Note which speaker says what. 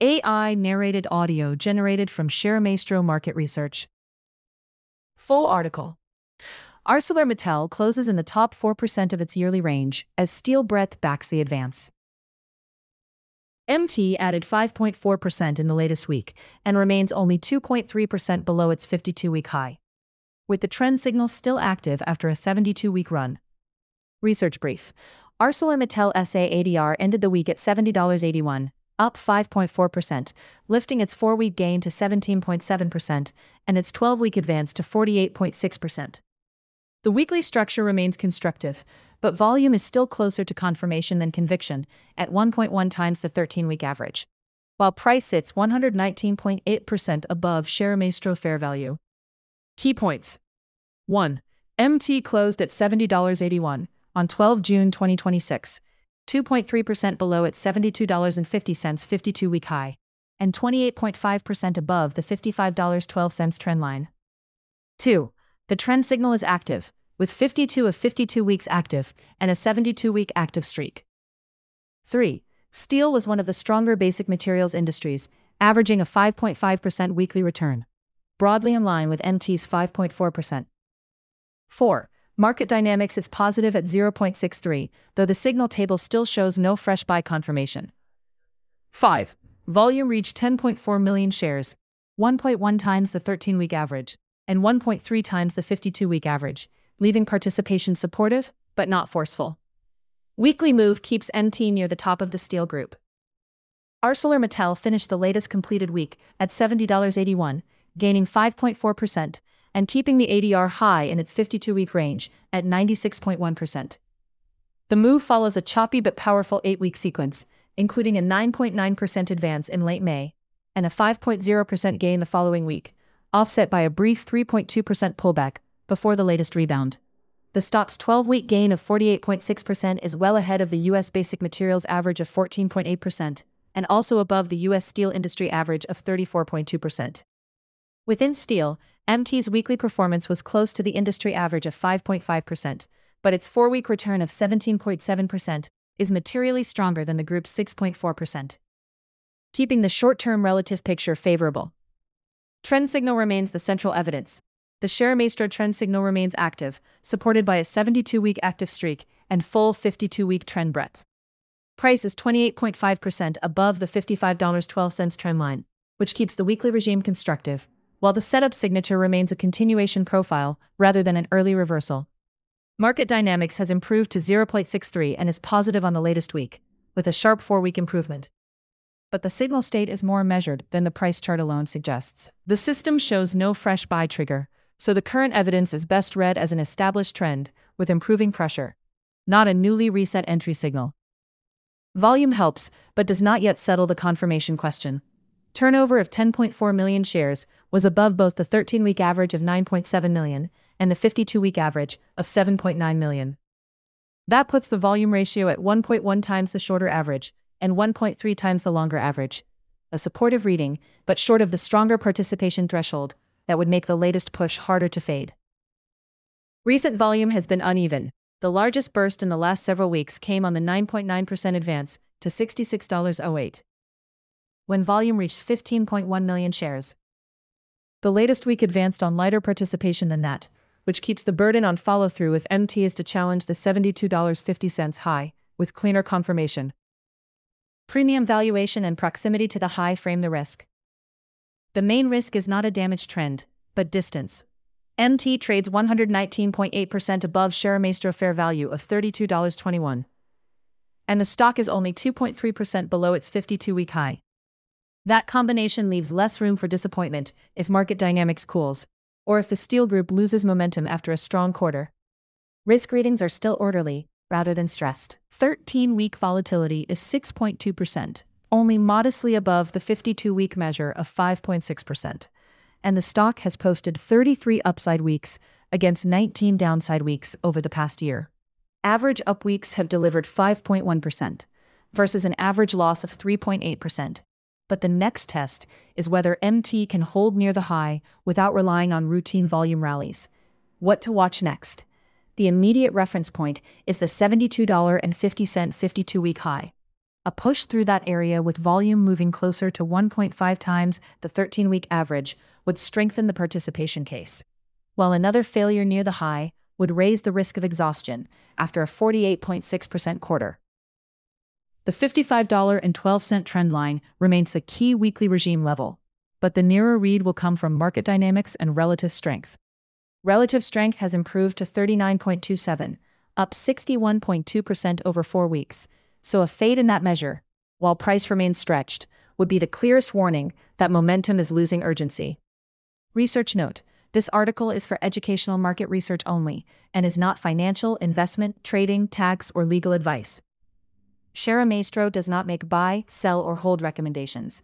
Speaker 1: AI narrated audio generated from ShareMaestro Market Research. Full article. ArcelorMittal closes in the top 4% of its yearly range as steel breadth backs the advance. MT added 5.4% in the latest week and remains only 2.3% below its 52-week high, with the trend signal still active after a 72-week run. Research brief. ArcelorMittal SA ADR ended the week at $70.81, up 5.4%, lifting its 4-week gain to 17.7% and its 12-week advance to 48.6%. The weekly structure remains constructive, but volume is still closer to confirmation than conviction, at 1.1 times the 13-week average, while price sits 119.8% above ShareMaestro fair value. Key points. 1. MT closed at $70.81 on 12 June 2026, 2.3% below its $72.50 52-week high, and 28.5% above the $55.12 trend line. 2. The trend signal is active, with 52 of 52 weeks active and a 72-week active streak. 3. Steel was one of the stronger basic materials industries, averaging a 5.5% weekly return, broadly in line with MT's 5.4%. 4. Market dynamics is positive at 0.63, though the signal table still shows no fresh buy confirmation. 5. Volume reached 10.4 million shares, 1.1 times the 13-week average, and 1.3 times the 52-week average, leaving participation supportive, but not forceful. Weekly move keeps MT near the top of the steel group. ArcelorMittal finished the latest completed week at $70.81, gaining 5.4%, and keeping the ADR high in its 52-week range at 96.1%. The move follows a choppy but powerful 8-week sequence, including a 9.9% advance in late May and a 5.0% gain the following week, offset by a brief 3.2% pullback before the latest rebound. The stock's 12-week gain of 48.6% is well ahead of the U.S. basic materials average of 14.8% and also above the U.S. steel industry average of 34.2%. Within steel, MT's weekly performance was close to the industry average of 5.5%, but its 4-week return of 17.7% is materially stronger than the group's 6.4%, keeping the short-term relative picture favorable. Trend signal remains the central evidence. The ShareMaestro trend signal remains active, supported by a 72-week active streak and full 52-week trend breadth. Price is 28.5% above the $55.12 trend line, which keeps the weekly regime constructive, while the setup signature remains a continuation profile rather than an early reversal. Market dynamics has improved to 0.63 and is positive on the latest week, with a sharp 4-week improvement. But the signal state is more measured than the price chart alone suggests. The system shows no fresh buy trigger, so the current evidence is best read as an established trend with improving pressure, not a newly reset entry signal. Volume helps, but does not yet settle the confirmation question. Turnover of 10.4 million shares was above both the 13-week average of 9.7 million and the 52-week average of 7.9 million. That puts the volume ratio at 1.1 times the shorter average and 1.3 times the longer average, a supportive reading, but short of the stronger participation threshold that would make the latest push harder to fade. Recent volume has been uneven. The largest burst in the last several weeks came on the 9.9% advance to $66.08. when volume reached 15.1 million shares. The latest week advanced on lighter participation than that, which keeps the burden on follow-through if MT is to challenge the $72.50 high, with cleaner confirmation. Premium valuation and proximity to the high frame the risk. The main risk is not a damaged trend, but distance. MT trades 119.8% above ShareMaestro fair value of $32.21. And the stock is only 2.3% below its 52-week high. That combination leaves less room for disappointment if market dynamics cools, or if the steel group loses momentum after a strong quarter. Risk readings are still orderly, rather than stressed. 13-week volatility is 6.2%, only modestly above the 52-week measure of 5.6%, and the stock has posted 33 upside weeks against 19 downside weeks over the past year. Average up weeks have delivered 5.1%, versus an average loss of 3.8%. But the next test is whether MT can hold near the high without relying on routine volume rallies. What to watch next? The immediate reference point is the $72.50 52-week high. A push through that area with volume moving closer to 1.5 times the 13-week average would strengthen the participation case, while another failure near the high would raise the risk of exhaustion after a 48.6% quarter. The $55.12 trend line remains the key weekly regime level, but the nearer read will come from market dynamics and relative strength. Relative strength has improved to 39.27, up 61.2% over 4 weeks, so a fade in that measure, while price remains stretched, would be the clearest warning that momentum is losing urgency. Research note: this article is for educational market research only and is not financial, investment, trading, tax, or legal advice. Shara Maestro does not make buy, sell, or hold recommendations.